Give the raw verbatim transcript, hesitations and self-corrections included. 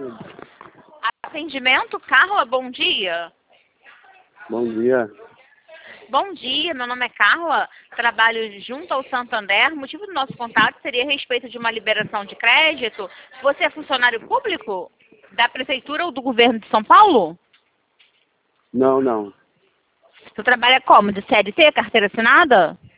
Atendimento, Carla, bom dia. Bom dia. Bom dia, meu nome é Carla, trabalho junto ao Santander. O motivo do nosso contato seria a respeito de uma liberação de crédito. Você é funcionário público da Prefeitura ou do Governo de São Paulo? Não, não. Você trabalha como? De C L T, carteira assinada?